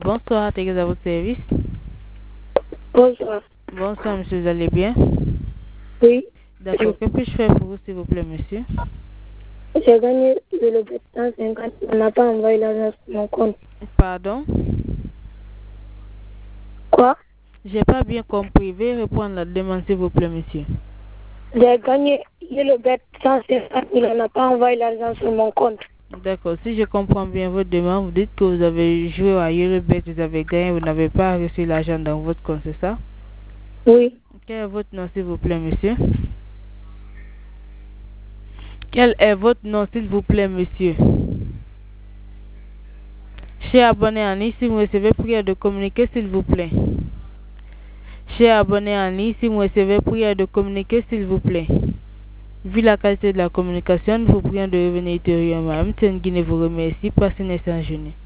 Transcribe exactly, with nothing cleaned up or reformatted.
Bonsoir, t'es à votre service. Bonsoir. Bonsoir, monsieur, vous allez bien? Oui. D'accord, que puis-je faire pour vous, s'il vous plaît, monsieur? J'ai gagné le lot cent cinquante. On n'a pas envoyé l'argent sur mon compte. Pardon? Quoi? J'ai pas bien compris. Veuillez reprendre la demande, s'il vous plaît, monsieur. J'ai gagné le lot cent cinquante. On n'a pas envoyé l'argent sur mon compte. D'accord, si je comprends bien votre demande, vous dites que vous avez joué à Eurobet, vous avez gagné, vous n'avez pas reçu l'argent dans votre compte, c'est ça? Oui. Quel est votre nom, s'il vous plaît, monsieur? Quel est votre nom, s'il vous plaît, monsieur? Cher abonné en ligne, si vous recevez prière de communiquer, s'il vous plaît. Cher abonné en ligne, si vous recevez prière de communiquer, s'il vous plaît. Vu la qualité de la communication, nous vous prions de revenir ultérieurement. M. Nguine vous remercie. Passez une excellente journée.